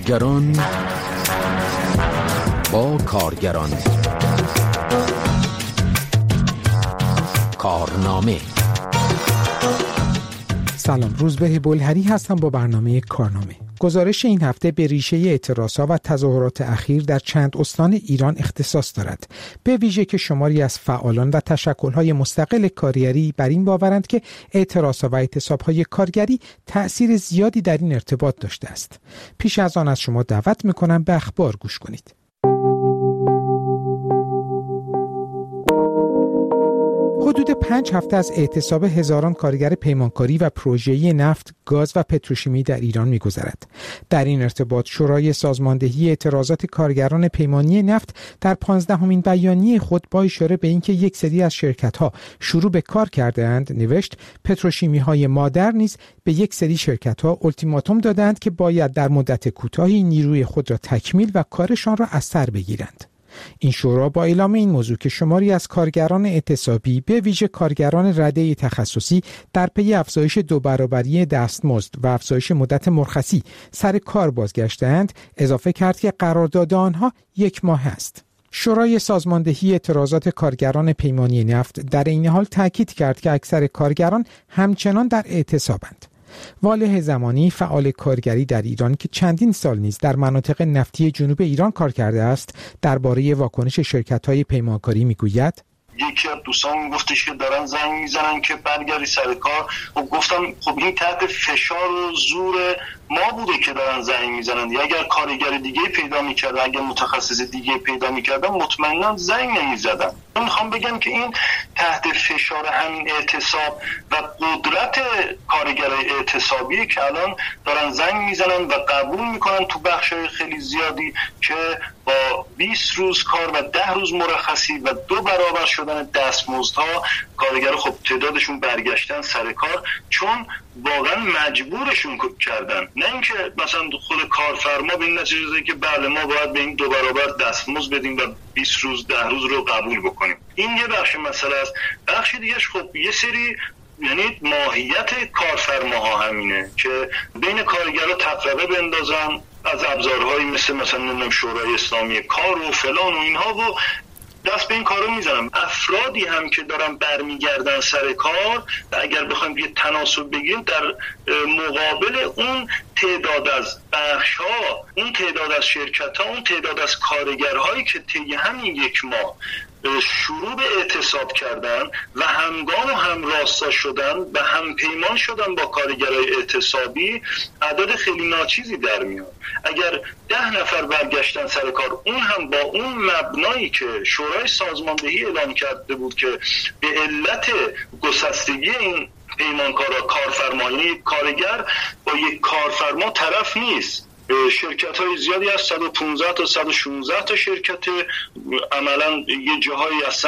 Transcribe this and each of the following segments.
کارگران با کارگران. کارنامه. سلام، روزبه بلهری هستم با برنامه کارنامه. گزارش این هفته به ریشه اعتراضها و تظاهرات اخیر در چند استان ایران اختصاص دارد، به ویژه که شماری از فعالان و تشکل‌های مستقل کارگری بر این باورند که اعتراضها و اعتصاب‌های کارگری تأثیر زیادی در این ارتباط داشته است. پیش از آن از شما دعوت می‌کنم به اخبار گوش کنید. حدود 5 هفته از اعتصاب هزاران کارگر پیمانکاری و پروژه‌ای نفت، گاز و پتروشیمی در ایران می‌گذرد. در این ارتباط شورای سازماندهی اعتراضات کارگران پیمانی نفت در 15مین بیانیه خود با اشاره به اینکه یک سری از شرکت‌ها شروع به کار کرده‌اند نوشت پتروشیمی‌های مادر نیز به یک سری شرکت‌ها التیماتوم دادند که باید در مدت کوتاهی نیروی خود را تکمیل و کارشان را از سر بگیرند. این شورا با اعلام این موضوع که شماری از کارگران اعتصابی به ویژه کارگران رده تخصصی در پی افزایش 2 برابری دستمزد و افزایش مدت مرخصی سر کار بازگشتند، اضافه کرد که قرارداد آنها 1 ماه است. شورای سازماندهی اعتراضات کارگران پیمانی نفت در این حال تاکید کرد که اکثر کارگران همچنان در اعتصابند. والح زمانی، فعال کارگری در ایران که چندین سال نیز در مناطق نفتی جنوب ایران کار کرده است، درباره واکنش شرکت‌های پیمانکاری میگوید: یکی از دوستان گفتش که دارن زنگ میزنن که برگردی سر کار. خب گفتم خب این تحت فشار و زور ما بوده که دارن زنگ میزنن. یا اگر کارگر دیگه پیدا میکردن، اگر متخصص دیگه پیدا میکردن، مطمئنا زنگ نمیزدن. من میخوام بگم که این تحت فشار همین اعتصاب و قدرت کارگرای اعتصابی که الان دارن زنگ میزنن و قبول میکنن تو بخشای خیلی زیادی که با 20 روز کار و 10 روز مرخصی و 2 برابر شدن دستمزدها کارگر خب تعدادشون برگشتن سر کار چون واقعا مجبورشون کردن، نه اینکه مثلا خود کارفرما به این نتیجه رسیده که بله ما باید به این 2 برابر دستمزد بدیم و 20 روز 10 روز رو قبول بکنیم. این یه بخش مسئله است. بخش دیگهش خب یه سری یعنی ماهیت کارفرماها همینه که بین کارگرها تفرقه بندازن از ابزارهایی مثلا شورای اسلامی کار و فلان و اینها و دست به این کارو میزنم. افرادی هم که دارن برمیگردن سر کار و اگر بخوایم یه تناسب بگیریم در مقابل اون تعداد از بخش‌ها، اون تعداد از شرکت‌ها، اون تعداد از کارگرهایی که طی همین 1 ماه شروع به اعتصاب کردن و همگام و همراستا شدن و هم پیمان شدن با کارگرای اعتصابی، عدد خیلی ناچیزی در میاد. اگر 10 نفر برگشتن سر کار، اون هم با اون مبنایی که شورای سازماندهی اعلام کرده بود که به علت گسستگی این پیمانکارا کارفرمایی کارگر با یک کارفرما طرف نیست. شرکت های زیادی از 115 تا 116 تا شرکت عملا یه جاهایی اصلا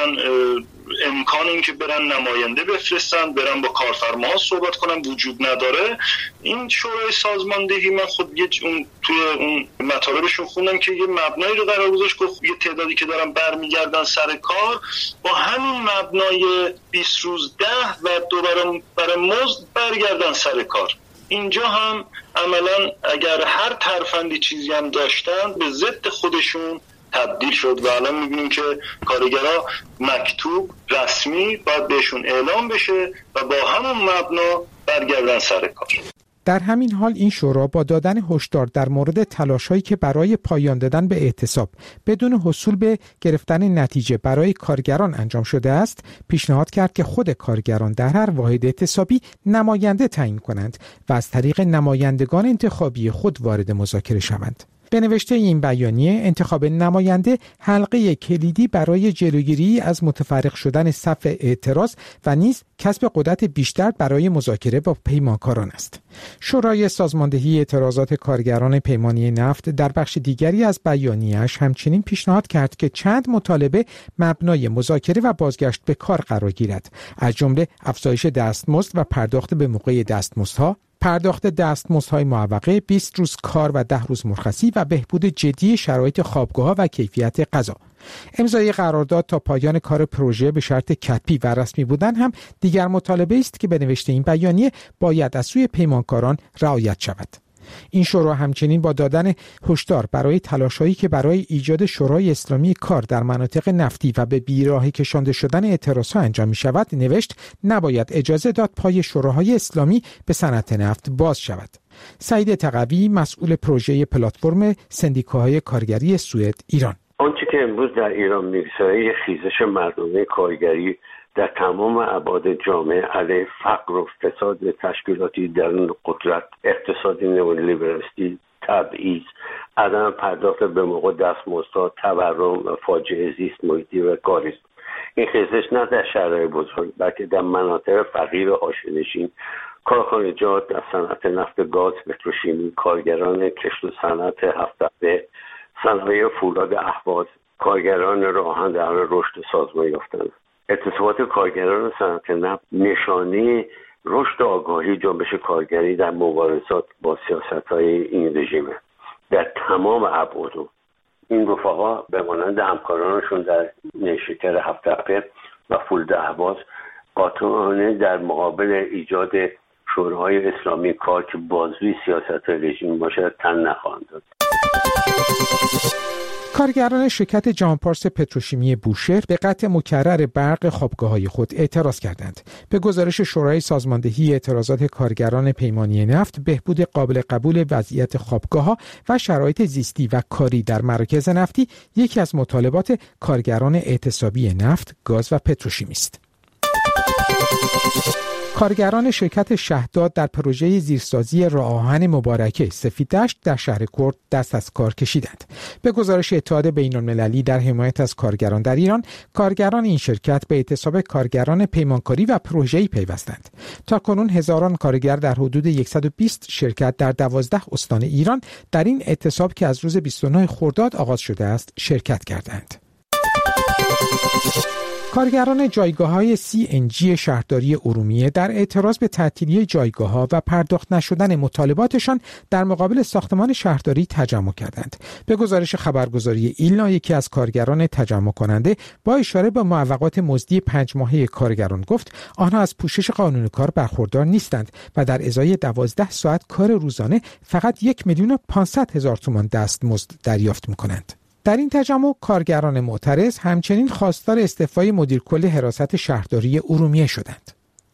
امکان این که برن نماینده بفرستن، برن با کارفرماها صحبت کنن وجود نداره. این شورای سازماندهی من خود توی اون مطالبشون خوندم که یه مبنایی رو قرار گذاشت، گفت یه تعدادی که دارن برمیگردن سر کار با همین مبنای 20 روز 10 و 2 برابر مزد برگردن سر کار. اینجا هم عملا اگر هر ترفندی چیزی هم داشتن به ضد خودشون تبدیل شد و الان میبینیم که کارگرها مکتوب رسمی باید بهشون اعلام بشه و با همون مبنا برگردن سر کار. در همین حال این شورا با دادن هشدار در مورد تلاش‌هایی که برای پایان دادن به اعتصاب بدون حصول به گرفتن نتیجه برای کارگران انجام شده است، پیشنهاد کرد که خود کارگران در هر واحد اعتصابی نماینده تعیین کنند و از طریق نمایندگان انتخابی خود وارد مذاکره شوند. به نوشته این بیانیه، انتخاب نماینده حلقه کلیدی برای جلوگیری از متفرق شدن صف اعتراض و نیز کسب قدرت بیشتر برای مذاکره با پیمانکاران است. شورای سازماندهی اعتراضات کارگران پیمانی نفت در بخش دیگری از بیانیه‌اش همچنین پیشنهاد کرد که چند مطالبه مبنای مذاکره و بازگشت به کار قرار گیرد، از جمله افزایش دستمزد و پرداخت به موقع دستمزدها، پرداخت دستمزدهای معوقه، 20 روز کار و 10 روز مرخصی و بهبود جدی شرایط خوابگاه‌ها و کیفیت غذا. امضای قرارداد تا پایان کار پروژه به شرط کتبی و رسمی بودن هم دیگر مطالبه است که به نوشته این بیانیه باید از سوی پیمانکاران رعایت شود. این شورا همچنین با دادن هشدار برای تلاش‌هایی که برای ایجاد شورای اسلامی کار در مناطق نفتی و به بیراهه کشانده شدن اعتراضها انجام می‌شود نوشت نباید اجازه داد پای شوراهای اسلامی به صنعت نفت باز شود. سعید تقوی مسئول پروژه پلتفرم سندیکاهای کارگری سوئد ایران: آنچه که امروز در ایران می‌گذرد خیزش مردمی کارگری در تمام ابعاد جامعه علیه فقر و فساد تشکیلاتی درون قدرت، اقتصاد نئولیبرالیستی، تبعیض، عدم پرداخت به موقع دستمزدها، تورم و فاجعه زیست محیطی و کاری است. این خیزش نه در شهرهای بزرگ بلکه در مناطق فقیر و حاشیه‌نشین، کارخانجات در صنعت نفت گاز، پتروشیمی، کارگران کشت و صنعت هفت‌تپه، صنایع فولاد اهواز، کارگران راهن در حال رشد سازمان یافتند. اعتصابات کارگران صنعت نفت نشانه رشد آگاهی جنبش کارگری در مبارزات با سیاست‌های این رژیم در تمام ابعاد. این رفقا به مانند همکارانشون در نیشکر هفت‌تپه و فولاد اهواز قاطعانه در مقابل ایجاد شورای اسلامی کار که بازوی سیاست‌های رژیم باشد تن نخواهند داد. کارگران شرکت جهانپارس پتروشیمی بوشهر به قطع مکرر برق خوابگاه‌های خود اعتراض کردند. به گزارش شورای سازماندهی اعتراضات کارگران پیمانی نفت، بهبود قابل قبول وضعیت خوابگاه‌ها و شرایط زیستی و کاری در مراکز نفتی یکی از مطالبات کارگران اعتصابی نفت، گاز و پتروشیمی است. کارگران شرکت شهداد در پروژه زیرسازی راه آهن مبارکه سفیددشت در شهر کرد دست از کار کشیدند. به گزارش اتحاد بین‌المللی در حمایت از کارگران در ایران، کارگران این شرکت به اعتصاب کارگران پیمانکاری و پروژه‌ای پیوستند. تاکنون هزاران کارگر در حدود 120 شرکت در 12 استان ایران در این اعتصاب که از روز 29 خرداد آغاز شده است شرکت کردند. کارگران جایگاه‌های CNG شهرداری ارومیه در اعتراض به تعطیلی جایگاه‌ها و پرداخت نشدن مطالباتشان در مقابل ساختمان شهرداری تجمع کردند. به گزارش خبرگزاری ایلنا، یکی از کارگران تجمع کننده با اشاره به معوقات مزدی 5 ماهه کارگران گفت آنها از پوشش قانون کار برخوردار نیستند و در ازای 12 ساعت کار روزانه فقط 1,500,000 تومان دستمزد دریافت می‌کنند. در این تجمع کارگران معترض همچنین خواستار استعفای مدیر کل حراست شهرداری ارومیه شدند.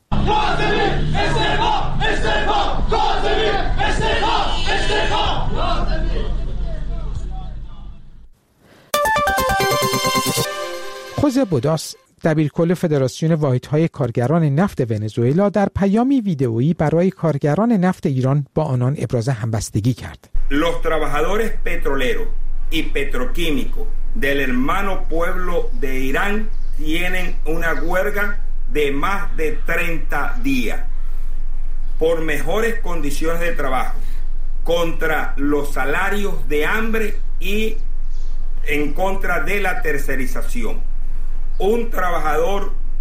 خوزه بوداس، دبیرکل فدراسیون واحدهای کارگران نفت ونزوئلا، در پیامی ویدئویی برای کارگران نفت ایران با آنان ابراز همبستگی کرد. Los trabajadores petroleros y petroquímicos del hermano pueblo de Irán tienen una huelga de más de 30 días por mejores condiciones de trabajo contra los salarios de hambre y en contra de la tercerización. Un trabajador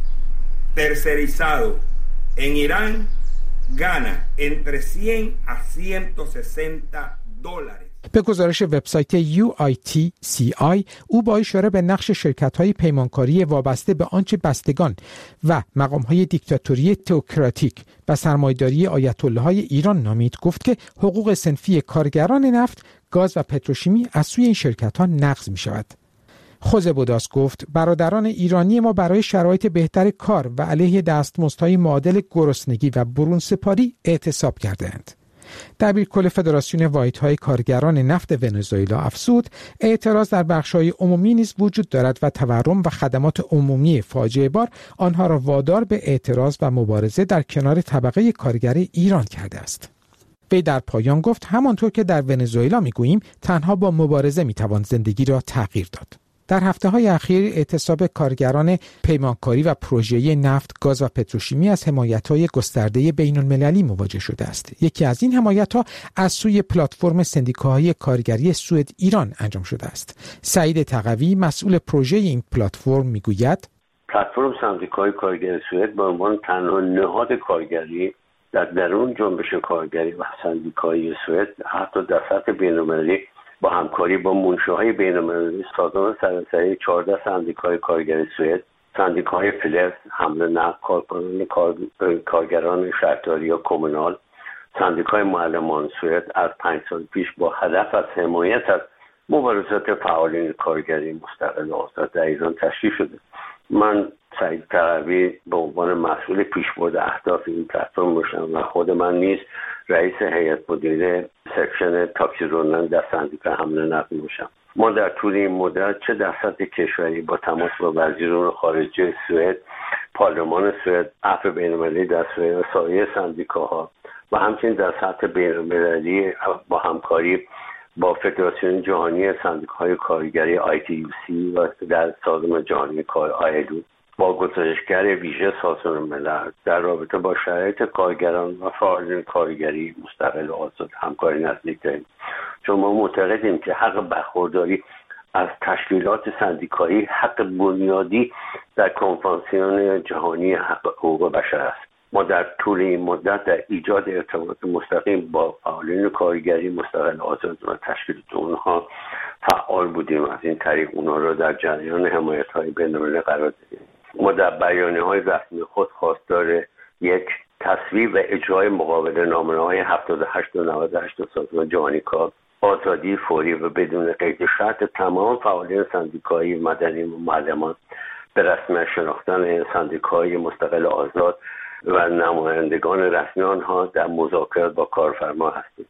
tercerizado en Irán gana entre 100 a 160 dólares. به گزارش وبسایت UITCI، او با اشاره به نقش شرکت‌های پیمانکاری وابسته به آنچه بستگان و مقام‌های دیکتاتوری تئوکراتیک و سرمایه‌داری آیت الله‌های ایران نامید، گفت که حقوق صنفی کارگران نفت، گاز و پتروشیمی از سوی این شرکت‌ها نقض می‌شود. خوزه بوداس گفت برادران ایرانی ما برای شرایط بهتر کار و علیه دستمزدهای معادل گرسنگی و برون‌سپاری اعتصاب کردند. دبیرکل فدراسیون واحدهای کارگران نفت ونزوئلا افزود اعتراض در بخش‌های عمومی نیز وجود دارد و تورم و خدمات عمومی فاجعه بار آنها را وادار به اعتراض و مبارزه در کنار طبقه کارگر ایران کرده است. وی در پایان گفت همانطور که در ونزوئلا می‌گوییم تنها با مبارزه می‌توان زندگی را تغییر داد. در هفته‌های اخیر اعتصاب کارگران پیمانکاری و پروژه‌ای نفت، گاز و پتروشیمی از حمایت‌های گسترده بین‌المللی مواجه شده است. یکی از این حمایت‌ها از سوی پلتفرم سندیکاهای کارگری سوئد ایران انجام شده است. سعید تقوی، مسئول پروژه این پلتفرم، می‌گوید پلتفرم سندیکاهای کارگری سوئد به عنوان تنها نهاد کارگری در درون جنبش کارگری و سندیکایی سوئد حتی در سطح بین‌المللی با همکاری با منشاهای بین‌المللی سازمان سراسری 14 سندیکای کارگری سوئد، سندیکای فلز، حمل نقل، کارگران شهرداری و کمونال سندیکای معلمان سوئد از 5 سال پیش با هدف از حمایت از مبارزات فعالین کارگری مستقل آزاد در ایران تشکیل شده. من سعید تقوی به عنوان مسئول پیشبرد اهداف این پلتفرم باشم و خود من نیز رئیس هیئت مدیره سکشن تاکسی رانندگان در سندیکا حمل نقل باشم. ما در طول این مدت چه در سطح کشوری با تماس با وزیران خارجه سوئد، پارلمان سوئد، عفو بین‌المللی در سوئد و سایر سندیکاها و همچنین در سطح بین‌المللی با همکاری با فدراسیون جهانی سندیکاهای کارگری ITUC و در سازمان جهانی کار ILO با گزارشگر ویژه سازمان ملل در رابطه با شرایط کارگران و فعالین کارگری مستقل و آزاد همکاری نزدیک داریم. چون ما معتقدیم که حق برخورداری از تشکیلات سندیکایی حق بنیادی در کنوانسیون جهانی حقوق بشر است. ما در طول این مدت در ایجاد ارتباط مستقیم با فعالین کارگری مستقل آزاد و تشکیلات اونها فعال بودیم. از این طریق اونها را در جریان حمایت‌های بین‌المللی قرار دادیم. ما در بیانیه‌های رسمی خود خواستار یک تصویب و اجرای مقابله نامه‌های 78 و 98 سازمان جهانی کار، آزادی فوری و بدون قید شرط تمام فعالین سندیکایی مدنی و معلمان به رسمیت شناختن سندیکای مستقل آزاد و نمایندگان رسمی آنها در مذاکرات با کارفرما هستیم.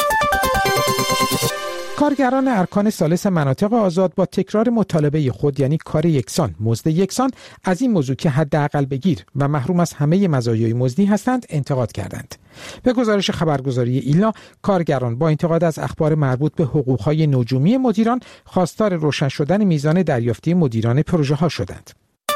کارگران ارکان ثالث مناطق آزاد با تکرار مطالبه خود یعنی کار یکسان، مزد یکسان از این موضوع که حداقل بگیر و محروم از همه مزایای مزدی هستند انتقاد کردند. به گزارش خبرگزاری ایلنا، کارگران با انتقاد از اخبار مربوط به حقوق‌های نجومی مدیران خواستار روشن شدن میزان دریافتی مدیران پروژه‌ها شدند.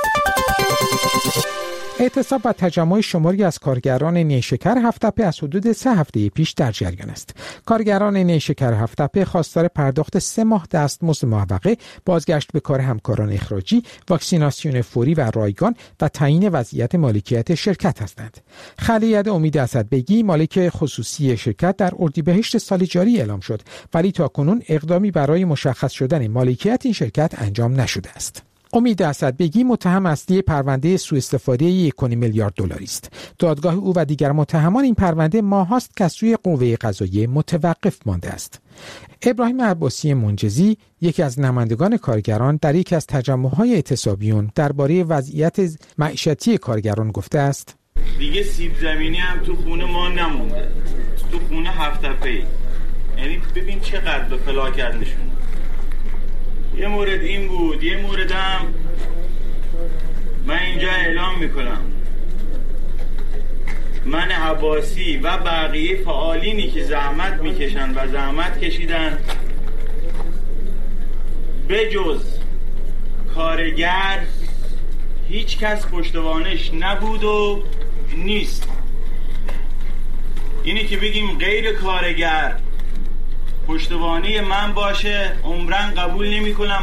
اعتصاب و تجمع شماری از کارگران نیشکر هفت‌تپه از حدود 3 هفته پیش در جریان است. کارگران نیشکر هفت‌تپه خواستار پرداخت 3 ماه دستمزد معوقه، بازگشت به کار همکاران اخراجی، واکسیناسیون فوری و رایگان و تعیین وضعیت مالکیت شرکت هستند. خلیعه امید اسدبگی مالک خصوصی شرکت در اردیبهشت سال جاری اعلام شد، ولی تاکنون اقدامی برای مشخص شدن مالکیت این شرکت انجام نشده است. امید اسدبگی متهم اصلی پرونده سوء استفاده 1.5 میلیارد دلاری است. دادگاه او و دیگر متهمان این پرونده ماهاست که از سوی قوه قضاییه متوقف مانده است. ابراهیم عباسی منجزی، یکی از نمایندگان کارگران در یکی از تجمع‌های اعتصابیون درباره وضعیت معیشتی کارگران گفته است: دیگه سیب زمینی هم تو خونه ما نمونده. تو خونه هفت‌تپه. یعنی ببین چقدر به فلاکت نشون. یه مورد این بود، یه موردم من اینجا اعلام میکنم. من عباسی و بقیه فعالینی که زحمت میکشن و زحمت کشیدن به جز کارگر هیچ کس پشتوانش نبود و نیست. اینی که بگیم غیر کارگر پشتوانه من باشه عمرن قبول نمی کنم.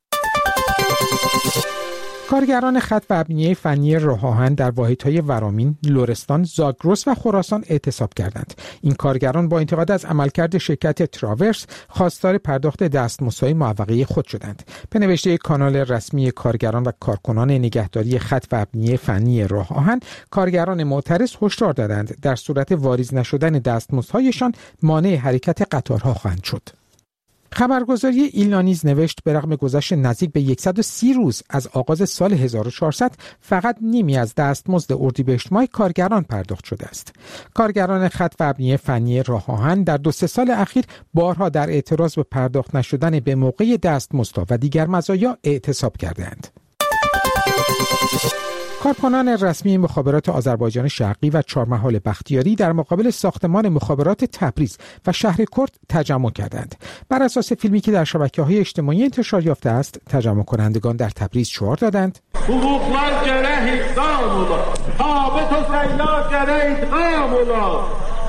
کارگران خط و ابنیه فنی راه آهن در واحدهای ورامین، لرستان، زاگرس و خراسان اعتصاب کردند. این کارگران با انتقاد از عملکرد شرکت تراورس خواستار پرداخت دستمزدهای معوقه خود شدند. به نوشته کانال رسمی کارگران و کارکنان نگهداری خط و ابنیه فنی راه آهن، کارگران معترض هشدار دادند در صورت واریز نشدن دستمزدهایشان مانع حرکت قطارها خواهند شد. خبرگزاری ایلنا نیز نوشت به رغم گذشت نزدیک به 130 روز از آغاز سال 1400 فقط نیمی از دستمزد اردیبهشت ماه کارگران پرداخت شده است. کارگران خط و ابنیه فنی راه آهن در 2-3 سال اخیر بارها در اعتراض به پرداخت نشدن به موقع دستمزدها و دیگر مزایا اعتصاب کردند. کارکنان رسمی مخابرات آذربایجان شرقی و چهارمحال بختیاری در مقابل ساختمان مخابرات تبریز و شهر کرد تجمع کردند. بر اساس فیلمی که در شبکه‌های اجتماعی انتشار یافته است، تجمع کنندگان در تبریز شعار دادند: حقوقlar گره اقدام اولا، ثابت و سیلا گره اقدام اولا.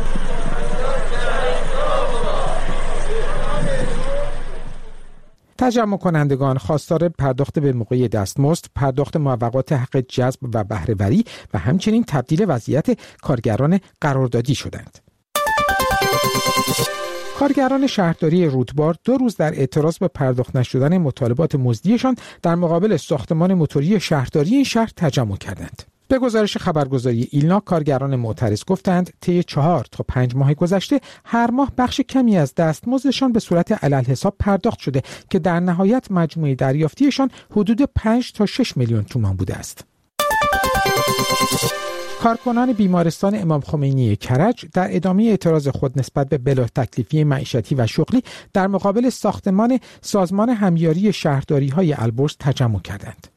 تجمع کنندگان خواستار پرداخت به موقع دستمزد، پرداخت معوقات حق جذب و بهره‌وری و همچنین تبدیل وضعیت کارگران قراردادی شدند. کارگران شهرداری رودبار 2 روز در اعتراض به پرداخت نشدن مطالبات مزدیشان در مقابل ساختمان موتوری شهرداری این شهر تجمع کردند. به گزارش خبرگزاری ایلنا، کارگران معترض گفتند طی 4 تا 5 ماه گذشته هر ماه بخش کمی از دستمزدشان به صورت علالحساب پرداخت شده که در نهایت مجموعه دریافتیشان حدود 5 تا 6 میلیون تومان بوده است. کارکنان بیمارستان امام خمینی کرج در ادامه اعتراض خود نسبت به بلا تکلیفی معیشتی و شغلی در مقابل ساختمان سازمان همیاری شهرداری‌های البرز تجمع کردند.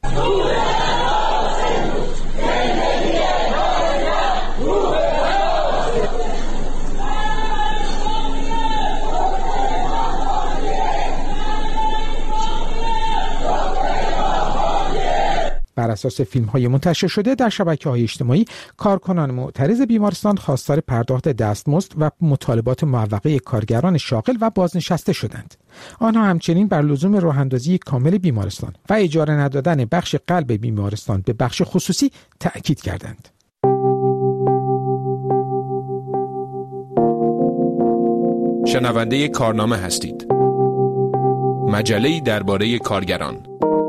بر اساس فیلم‌های منتشر شده در شبکه‌های اجتماعی، کارکنان معترض بیمارستان خواستار پرداخت دستمزد و مطالبات معوقه کارگران شاغل و بازنشسته شدند. آنها همچنین بر لزوم راه‌اندازی کامل بیمارستان و اجاره ندادن بخش قلب بیمارستان به بخش خصوصی تأکید کردند. شنونده کارنامه هستید. مجله‌ای درباره کارگران.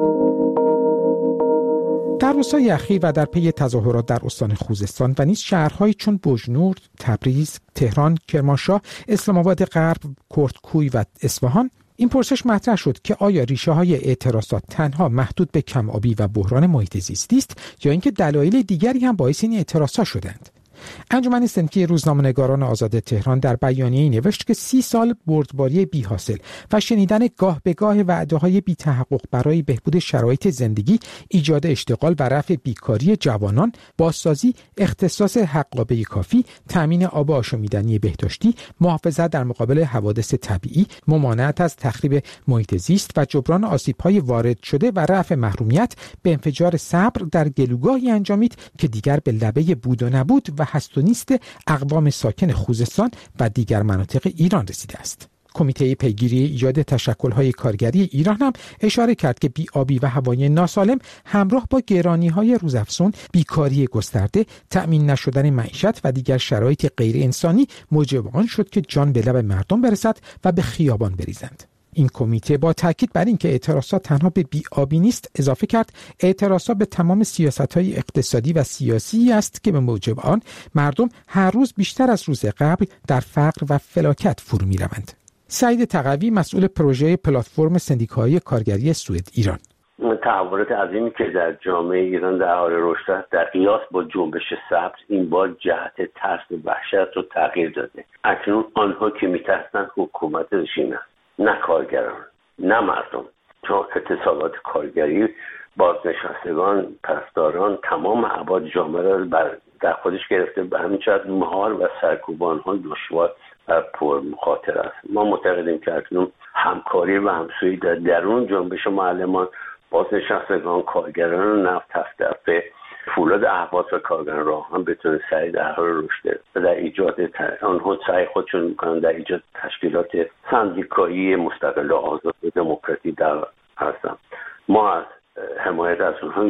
در روزهای اخیر و در پی تظاهرات در استان خوزستان و نیز شهرهایی چون بوجنور، تبریز، تهران، کرمانشاه، اسلام آباد غرب، کردکوی و اصفهان این پرسش مطرح شد که آیا ریشه های اعتراضات تنها محدود به کم‌آبی و بحران محیط زیستی است یا اینکه دلایل دیگری هم باعث این اعتراضات شدند؟ انجمن صنفی روزنامه‌نگاران آزاد تهران در بیانیه‌ای نوشت که 30 سال بردباری بی‌حاصل و شنیدن گاه به گاه وعده‌های بی‌تحقق برای بهبود شرایط زندگی، ایجاد اشتغال و رفع بیکاری جوانان، بازسازی اختصاص حقابه کافی، تأمین آب آشامیدنی بهداشتی، محافظت در مقابل حوادث طبیعی، ممانعت از تخریب محیط زیست و جبران آسیب‌های وارد شده و رفع محرومیت به انفجار صبر در گلوگاهی انجامید که دیگر به لبه بود و نبود و هست و نیست اقوام ساکن خوزستان و دیگر مناطق ایران رسیده است. کمیته پیگیری ایجاد تشکل‌های کارگری ایران هم اشاره کرد که بی‌آبی و هوای ناسالم همراه با گرانی‌های روزافزون، بیکاری گسترده، تأمین نشدن معیشت و دیگر شرایط غیر انسانی موجب آن شد که جان به لب مردم برسد و به خیابان بریزند. این کمیته با تاکید بر اینکه اعتراضات تنها به بی‌آبی نیست اضافه کرد اعتراضات به تمام سیاست‌های اقتصادی و سیاسی است که به موجب آن مردم هر روز بیشتر از روز قبل در فقر و فلاکت فرو می‌روند. سعید تقوی، مسئول پروژه پلتفرم سندیکاهای کارگری سوئد ایران: تحولات عظیمی که در جامعه ایران در حال رشد است در قیاس با جنبش سبز این بار جهت ترس و وحشت رو تغییر داده. اکنون آنها که می‌ترسند حکومت رژیم است، نه کارگران، نه مردم. چون اعتصابات کارگری بازنشستگان، پاسداران، تمام ابعاد جامعه را در خودش گرفته، به همین جهت مهار و سرکوب آنها دشوار و پر مخاطر است. ما معتقدیم که اکنون همکاری و همسویی در درون جنبش معلمان، بازنشستگان، کارگران نفت هفته فولاد اهواز و کارگران راه هم بتونه سعی در حال رشد و در ایجاد آنها سعی خودشون میکنن در ایجاد تشکیلات سندیکایی مستقل و آزاد و دموکراتی در هستن. ما از حمایت از اونها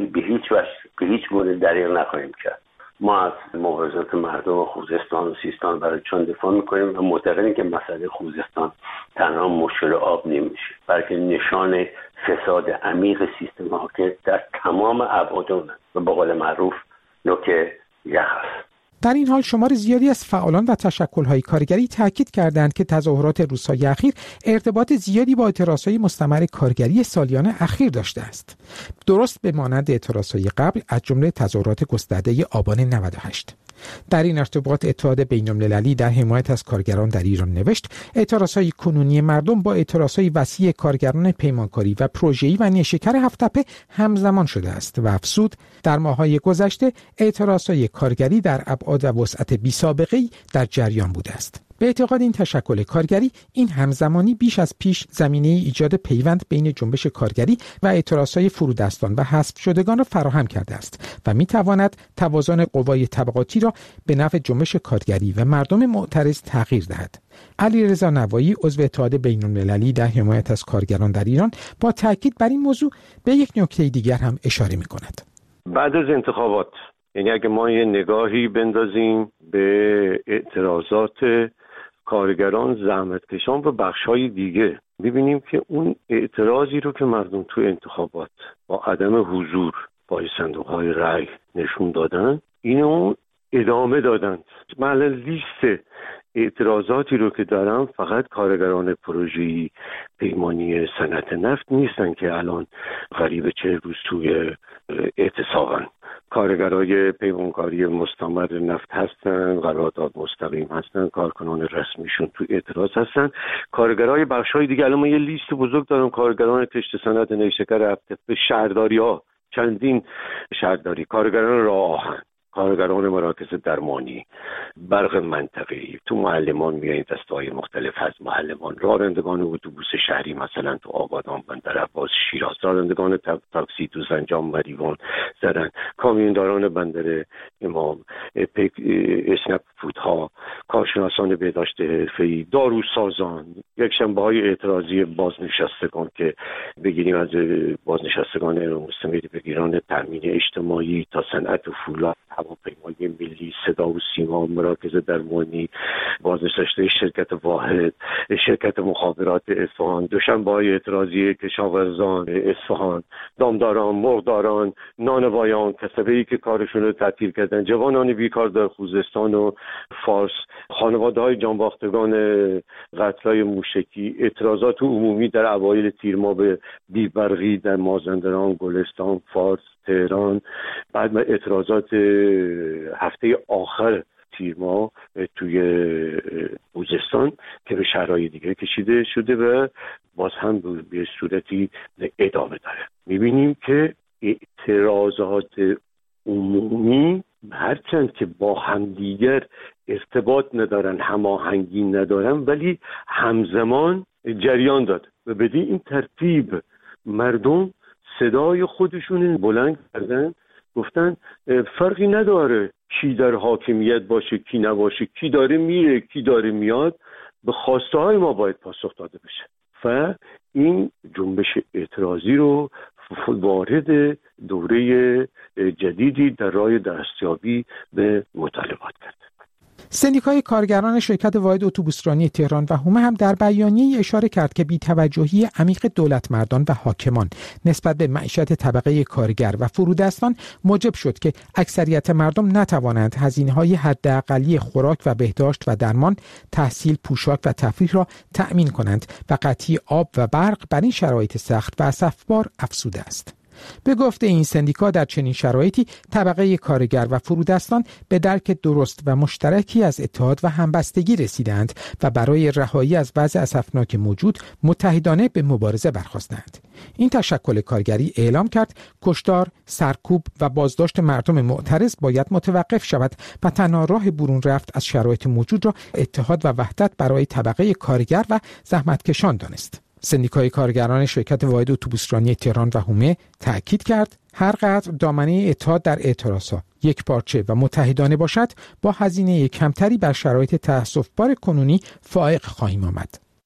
به هیچ گونه دریغ نخواهیم کرد. ما از مبارزات مردم خوزستان و سیستان برای چون دفاع میکنیم و معتقدیم که مسئله خوزستان تنها مشکل آب نمیشه، بلکه نشان فساد عمیق سیستم حاکم در تمام ابعاد اون و به قول معروف نوک یخ است. در این حال شمار زیادی از فعالان و تشکل‌های کارگری تاکید کردند که تظاهرات روزهای اخیر ارتباط زیادی با اعتراضهای مستمر کارگری سالیان اخیر داشته است. درست به مانند اعتراضهای قبل از جمله تظاهرات گسترده آبان 98. در این ارتباط اتحاد بین‌المللی در حمایت از کارگران در ایران نوشت اعتراضهای کنونی مردم با اعتراضهای وسیع کارگران پیمانکاری و پروژه‌ای و نیشکر هفت‌تپه همزمان شده است و افزود در ماه‌های گذشته اعتراضهای کارگری در ابعاد و وسعت بی‌سابقه‌ای در جریان بوده است. به اعتقاد این تشکل کارگری، این همزمانی بیش از پیش زمینه ایجاد پیوند بین جنبش کارگری و اعتراضهای فرودستان و حذف شدگان را فراهم کرده است و می‌تواند توازن قوای طبقاتی را به نفع جنبش کارگری و مردم معترض تغییر دهد. علیرضا نوایی، عضو اتحاد بین‌المللی در حمایت از کارگران در ایران، با تاکید بر این موضوع به یک نکته دیگر هم اشاره می‌کند. بعد از انتخابات، یعنی اگه ما یه نگاهی بندازیم به اعتراضات کارگران، زحمتکشان و بخش‌های دیگه، ببینیم که اون اعتراضی رو که مردم تو انتخابات با عدم حضور، پای صندوق‌های رای نشون دادن، اینو ادامه دادن. من لیست اعتراضاتی رو که دارم فقط کارگران پروژه‌ای پیمانی صنعت نفت نیستن که الان قریب 40 روز توی اعتصابن. کارگرای پیمانکاری مستمر نفت هستن، قرارداد مستقیم هستن، کارکنان رسمیشون تو اعتراض هستن. کارگرای بخش‌های دیگه، الان من یه لیست بزرگ دارم، کارگران کشت صنعت نیشکر هفته، شهرداری‌ها، چندین شهرداری، کارگران راه آهن، کارگران مراکز درمانی، برق منطقه‌ای، تو معلمان میایین دسته‌های مختلف از معلمان، رانندگان اتوبوس شهری مثلا تو آبادان، بندر عباس، شیراز، رانندگان تاکسی تو زنجان، مریوان زدن، کامیونداران بندر امام، اسنپ فودها، کارشناسان بهداشت حرفه‌ای، داروسازان، یک شنبه‌های اعتراضی بازنشستگان که بگیریم از بازنشستگان مستمر بگیران تامین اجتماعی تا صنعت فولاد، هواپیمای ملی، صدا و سیما، مراکز درمانی، بازنشسته شرکت واحد، شرکت مخابرات اصفهان، دوشنبه‌های اعتراضی کشاورزان اصفهان، دامداران، مرغداران، نانوایان، کسبه‌ای که کارشون رو تعطیل کردن، جوانان بیکار در خوزستان و فارس، خانواده‌های جانباختگان قتل‌های موشکی، اعتراضات عمومی در اوایل تیر ماه به بیبرقی در مازندران، گلستان، فارس، تهران، بعد اعتراضات هفته آخر تیر ماه توی خوزستان که به شهرهای دیگه کشیده شده و باز هم به صورتی ادامه داره. میبینیم که اعتراضات عمومی هرچند که با همدیگر ارتباط ندارن، هماهنگی ندارن، ولی همزمان جریان داد و بدین این ترتیب مردم صدای خودشون بلند کردن، گفتن فرقی نداره کی در حاکمیت باشه کی نباشه، کی داره میره کی داره میاد، به خواسته های ما باید پاسخ داده بشه. و این جنبش اعتراضی رو وارد دوره جدیدی در راه دستیابی به مطالبات کرد. سندیکای کارگران شرکت واحد اتوبوسرانی تهران و هومه هم در بیانیه اشاره کرد که بی‌توجهی عمیق دولتمردان و حاکمان نسبت به معیشت طبقه کارگر و فرودستان موجب شد که اکثریت مردم نتوانند هزینه‌های حداقلی خوراک و بهداشت و درمان، تحصیل، پوشاک و تفریح را تأمین کنند و قطعی آب و برق بر این شرایط سخت و اسفبار افزوده است. به گفته این سندیکا در چنین شرایطی طبقه کارگر و فرودستان به درک درست و مشترکی از اتحاد و همبستگی رسیدند و برای رهایی از وضع اسفناک موجود متحدانه به مبارزه برخاستند. این تشکل کارگری اعلام کرد کشتار، سرکوب و بازداشت مردم معترض باید متوقف شود و تنها راه برون رفت از شرایط موجود را اتحاد و وحدت برای طبقه کارگر و زحمتکشان دانست. سندیکای کارگران شرکت واحد اتوبوسرانی تهران و هومه تأکید کرد هر قدر دامنه اتحاد در اعتراضها یک پارچه و متحدانه باشد، با هزینه کمتری بر شرایط تأسف‌بار کنونی فائق خواهیم آمد.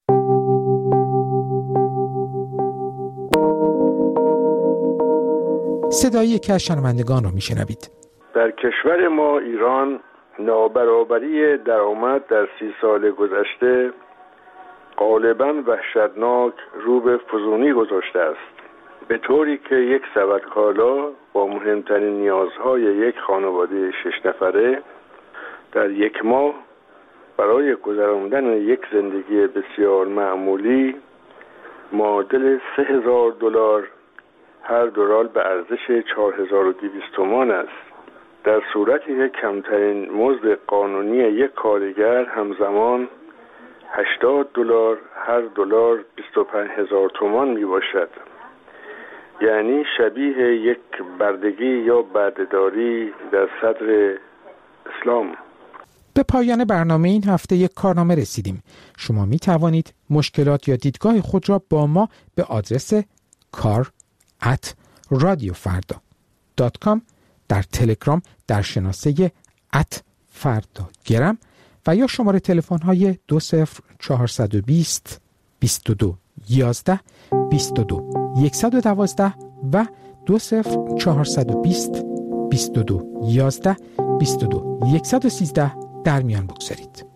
صدای یکی از شنوندگان را میشنوید. در کشور ما ایران نابرابری درآمد در 30 سال گذشته غالباً وحشتناک رو به فزونی گذاشته است، به طوری که یک سبد کالا با مهمترین نیازهای یک خانواده 6 نفره در یک ماه برای گذراندن یک زندگی بسیار معمولی معادل $3,000 هر دلار به ارزش 4,200 تومان است، در صورتی که کمترین مزد قانونی یک کارگر همزمان $80 هر دلار 25,000 تومان می باشد. یعنی شبیه یک بردگی یا بردهداری در صدر اسلام. به پایان برنامه این هفته یک کارنامه رسیدیم. شما می توانید مشکلات یا دیدگاه خود را با ما به آدرس kar@radiofarda.com در تلگرام در شناسه @fardagram و یا شماره تلفن های 20420 22 11 22 112 و 20420 22 11 22 113 در میان بگذارید.